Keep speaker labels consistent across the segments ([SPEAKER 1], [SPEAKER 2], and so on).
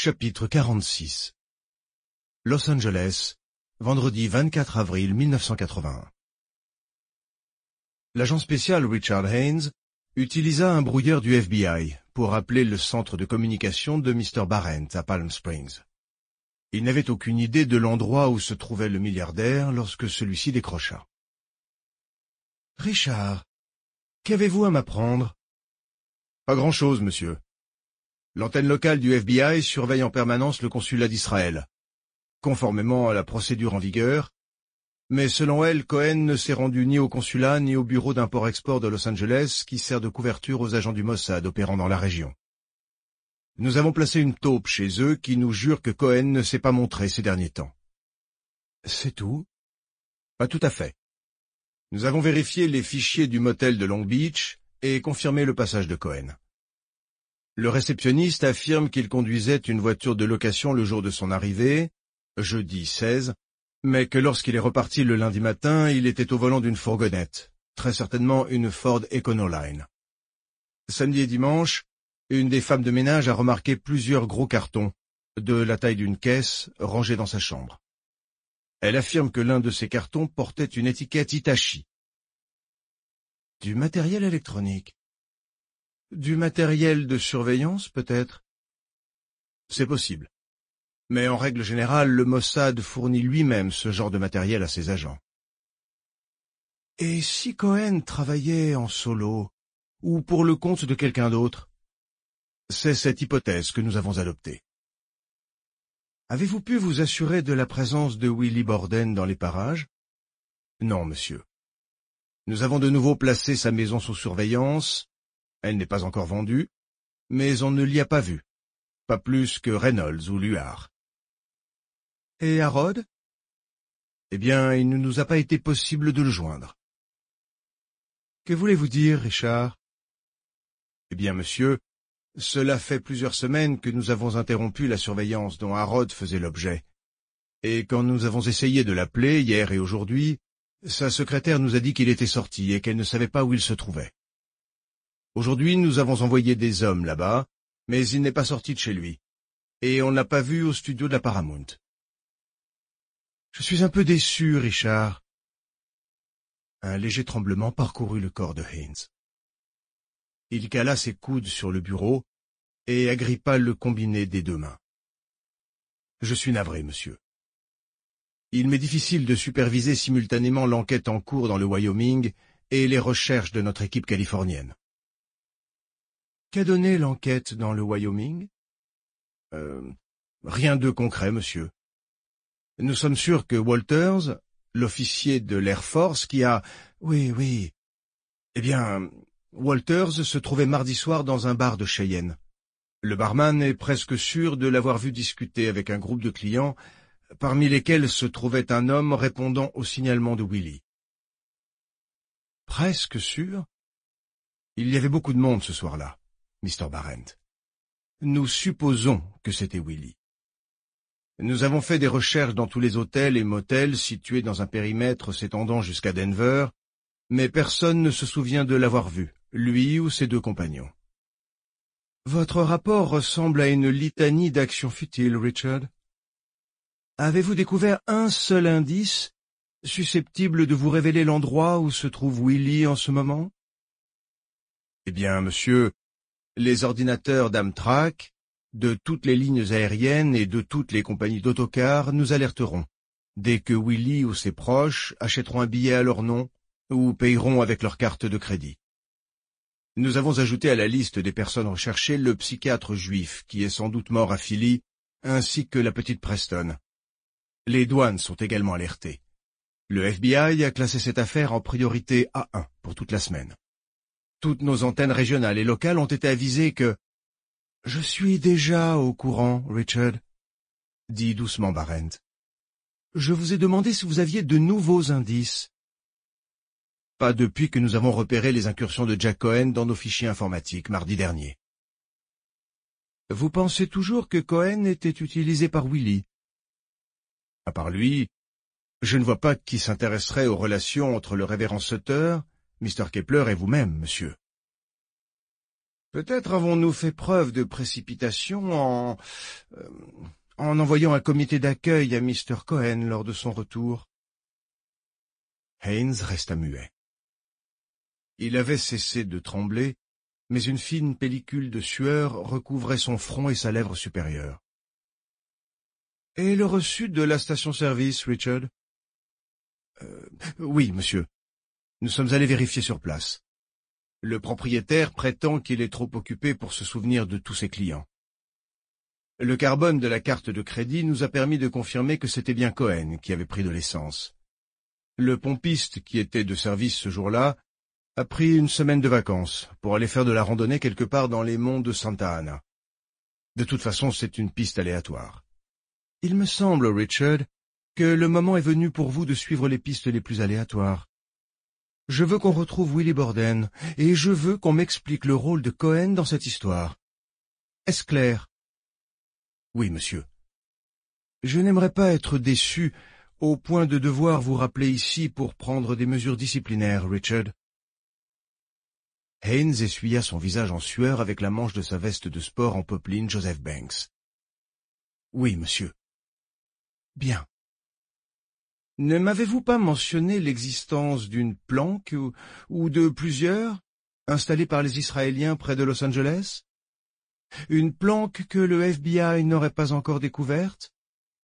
[SPEAKER 1] Chapitre 46 Los Angeles, vendredi 24 avril 1981. L'agent spécial Richard Haynes utilisa un brouilleur du FBI pour appeler le centre de communication de Mr. Barrent à Palm Springs. Il n'avait aucune idée de l'endroit où se trouvait le milliardaire lorsque celui-ci décrocha. « Richard, qu'avez-vous à m'apprendre ?»« Pas grand-chose, monsieur. L'antenne locale du FBI surveille en permanence le consulat d'Israël, conformément à la procédure en vigueur, mais selon elle, Cohen ne s'est rendu ni au consulat ni au bureau d'import-export de Los Angeles qui sert de couverture aux agents du Mossad opérant dans la région. Nous avons placé une taupe chez eux qui nous jure que Cohen ne s'est pas montré ces derniers temps. »« C'est tout ?»« Pas tout à fait. Nous avons vérifié les fichiers du motel de Long Beach et confirmé le passage de Cohen. Le réceptionniste affirme qu'il conduisait une voiture de location le jour de son arrivée, jeudi 16, mais que lorsqu'il est reparti le lundi matin, il était au volant d'une fourgonnette, très certainement une Ford Econoline. Samedi et dimanche, une des femmes de ménage a remarqué plusieurs gros cartons, de la taille d'une caisse, rangés dans sa chambre. Elle affirme que l'un de ces cartons portait une étiquette Hitachi. Du matériel électronique. Du matériel de surveillance, peut-être? C'est possible. Mais en règle générale, le Mossad fournit lui-même ce genre de matériel à ses agents. Et si Cohen travaillait en solo, ou pour le compte de quelqu'un d'autre? C'est cette hypothèse que nous avons adoptée. Avez-vous pu vous assurer de la présence de Willie Borden dans les parages? Non, monsieur. Nous avons de nouveau placé sa maison sous surveillance. Elle n'est pas encore vendue, mais on ne l'y a pas vu, pas plus que Reynolds ou Luard. Et Harrod? Eh bien, il ne nous a pas été possible de le joindre. Que voulez-vous dire, Richard? Eh bien, monsieur, cela fait plusieurs semaines que nous avons interrompu la surveillance dont Harrod faisait l'objet. Et quand nous avons essayé de l'appeler, hier et aujourd'hui, sa secrétaire nous a dit qu'il était sorti et qu'elle ne savait pas où il se trouvait. Aujourd'hui, nous avons envoyé des hommes là-bas, mais il n'est pas sorti de chez lui, et on ne l'a pas vu au studio de la Paramount. Je suis un peu déçu, Richard. Un léger tremblement parcourut le corps de Haynes. Il cala ses coudes sur le bureau et agrippa le combiné des deux mains. Je suis navré, monsieur. Il m'est difficile de superviser simultanément l'enquête en cours dans le Wyoming et les recherches de notre équipe californienne. Qu'a donné l'enquête dans le Wyoming? Rien de concret, monsieur. Nous sommes sûrs que Walters, l'officier de l'Air Force qui a... Oui. Eh bien, Walters se trouvait mardi soir dans un bar de Cheyenne. Le barman est presque sûr de l'avoir vu discuter avec un groupe de clients, parmi lesquels se trouvait un homme répondant au signalement de Willie. Presque sûr? Il y avait beaucoup de monde ce soir-là, Mr. Barrent. Nous supposons que c'était Willie. Nous avons fait des recherches dans tous les hôtels et motels situés dans un périmètre s'étendant jusqu'à Denver, mais personne ne se souvient de l'avoir vu, lui ou ses deux compagnons. Votre rapport ressemble à une litanie d'actions futiles, Richard. Avez-vous découvert un seul indice susceptible de vous révéler l'endroit où se trouve Willie en ce moment? Eh bien, monsieur, les ordinateurs d'Amtrak, de toutes les lignes aériennes et de toutes les compagnies d'autocars nous alerteront dès que Willie ou ses proches achèteront un billet à leur nom ou payeront avec leur carte de crédit. Nous avons ajouté à la liste des personnes recherchées le psychiatre juif qui est sans doute mort à Philly, ainsi que la petite Preston. Les douanes sont également alertées. Le FBI a classé cette affaire en priorité A1 pour toute la semaine. Toutes nos antennes régionales et locales ont été avisées que... « Je suis déjà au courant, Richard, » dit doucement Barrent. « Je vous ai demandé si vous aviez de nouveaux indices. » Pas depuis que nous avons repéré les incursions de Jack Cohen dans nos fichiers informatiques mardi dernier. Vous pensez toujours que Cohen était utilisé par Willie? À part lui, je ne vois pas qui s'intéresserait aux relations entre le révérend Sutter, Mr. Kepler et vous-même, monsieur. Peut-être avons-nous fait preuve de précipitation euh, en envoyant un comité d'accueil à Mr. Cohen lors de son retour. Haynes resta muet. Il avait cessé de trembler, mais une fine pellicule de sueur recouvrait son front et sa lèvre supérieure. « Et le reçu de la station-service, Richard ?»« Oui, monsieur. Nous sommes allés vérifier sur place. Le propriétaire prétend qu'il est trop occupé pour se souvenir de tous ses clients. Le carbone de la carte de crédit nous a permis de confirmer que c'était bien Cohen qui avait pris de l'essence. Le pompiste qui était de service ce jour-là a pris une semaine de vacances pour aller faire de la randonnée quelque part dans les monts de Santa Ana. De toute façon, c'est une piste aléatoire. Il me semble, Richard, que le moment est venu pour vous de suivre les pistes les plus aléatoires. Je veux qu'on retrouve Willie Borden, et je veux qu'on m'explique le rôle de Cohen dans cette histoire. Est-ce clair? Oui, monsieur. Je n'aimerais pas être déçu au point de devoir vous rappeler ici pour prendre des mesures disciplinaires, Richard. Haynes essuya son visage en sueur avec la manche de sa veste de sport en popeline Joseph Banks. Oui, monsieur. Bien. Ne m'avez-vous pas mentionné l'existence d'une planque ou de plusieurs installées par les Israéliens près de Los Angeles? Une planque que le FBI n'aurait pas encore découverte?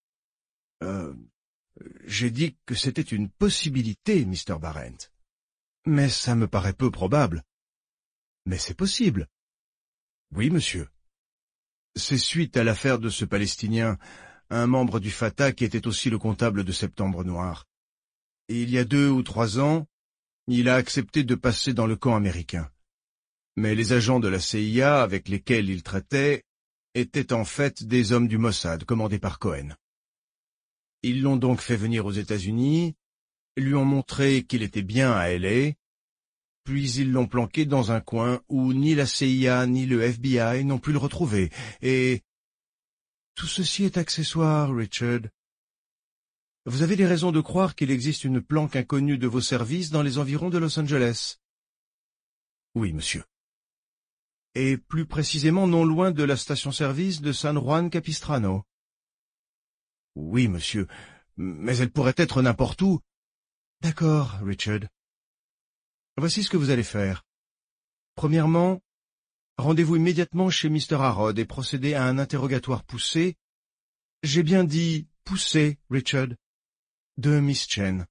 [SPEAKER 1] J'ai dit que c'était une possibilité, Mr. Barrent. Mais ça me paraît peu probable. Mais c'est possible. Oui, monsieur. C'est suite à l'affaire de ce Palestinien, un membre du Fatah qui était aussi le comptable de Septembre Noir. Et il y a 2 ou 3 ans, il a accepté de passer dans le camp américain. Mais les agents de la CIA avec lesquels il traitait étaient en fait des hommes du Mossad commandés par Cohen. Ils l'ont donc fait venir aux États-Unis, lui ont montré qu'il était bien à L.A., puis ils l'ont planqué dans un coin où ni la CIA ni le FBI n'ont pu le retrouver, et... Tout ceci est accessoire, Richard. Vous avez des raisons de croire qu'il existe une planque inconnue de vos services dans les environs de Los Angeles? Oui, monsieur. Et plus précisément non loin de la station-service de San Juan Capistrano? Oui, monsieur, mais elle pourrait être n'importe où. D'accord, Richard. Voici ce que vous allez faire. Premièrement, rendez-vous immédiatement chez Mr. Harrod et procédez à un interrogatoire poussé. J'ai bien dit poussé, Richard, de Miss Chen.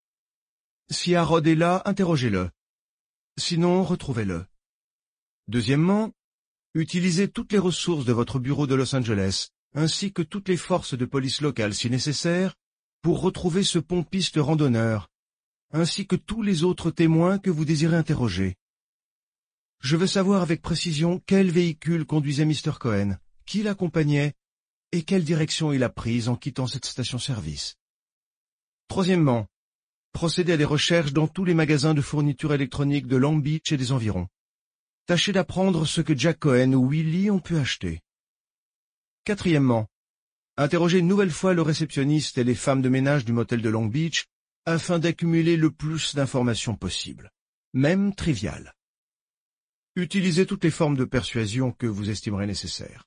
[SPEAKER 1] Si Harrod est là, interrogez-le. Sinon, retrouvez-le. Deuxièmement, utilisez toutes les ressources de votre bureau de Los Angeles, ainsi que toutes les forces de police locales si nécessaire, pour retrouver ce pompiste randonneur, ainsi que tous les autres témoins que vous désirez interroger. Je veux savoir avec précision quel véhicule conduisait Mr. Cohen, qui l'accompagnait, et quelle direction il a prise en quittant cette station-service. Troisièmement, procédez à des recherches dans tous les magasins de fournitures électroniques de Long Beach et des environs. Tâchez d'apprendre ce que Jack Cohen ou Willie ont pu acheter. Quatrièmement, interrogez une nouvelle fois le réceptionniste et les femmes de ménage du motel de Long Beach afin d'accumuler le plus d'informations possible, même triviales. Utilisez toutes les formes de persuasion que vous estimerez nécessaires.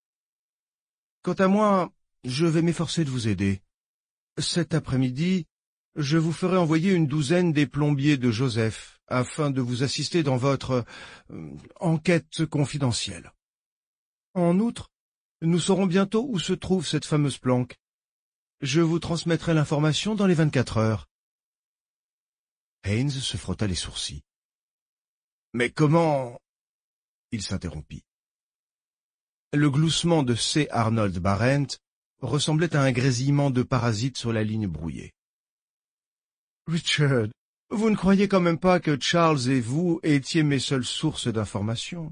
[SPEAKER 1] Quant à moi, je vais m'efforcer de vous aider. Cet après-midi, je vous ferai envoyer une douzaine des plombiers de Joseph afin de vous assister dans votre enquête confidentielle. En outre, nous saurons bientôt où se trouve cette fameuse planque. Je vous transmettrai l'information dans les 24 heures. Haynes se frotta les sourcils. Mais comment... Il s'interrompit. Le gloussement de C. Arnold Barrent ressemblait à un grésillement de parasites sur la ligne brouillée. Richard, vous ne croyez quand même pas que Charles et vous étiez mes seules sources d'informations?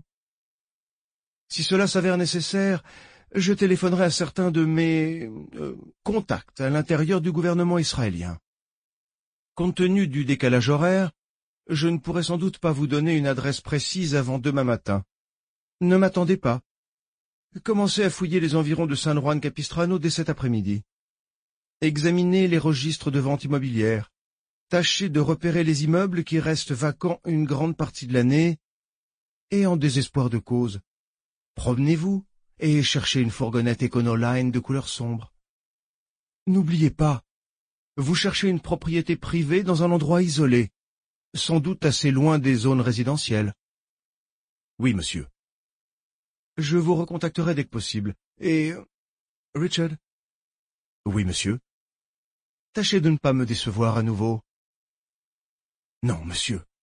[SPEAKER 1] Si cela s'avère nécessaire, je téléphonerai à certains de mes contacts à l'intérieur du gouvernement israélien. Compte tenu du décalage horaire, je ne pourrai sans doute pas vous donner une adresse précise avant demain matin. Ne m'attendez pas. Commencez à fouiller les environs de San Juan Capistrano dès cet après-midi. Examinez les registres de vente immobilière. Tâchez de repérer les immeubles qui restent vacants une grande partie de l'année et en désespoir de cause. Promenez-vous et cherchez une fourgonnette Econoline de couleur sombre. N'oubliez pas, vous cherchez une propriété privée dans un endroit isolé, sans doute assez loin des zones résidentielles. Oui, monsieur. Je vous recontacterai dès que possible. Et... Richard? Oui, monsieur. Tâchez de ne pas me décevoir à nouveau. Non, monsieur.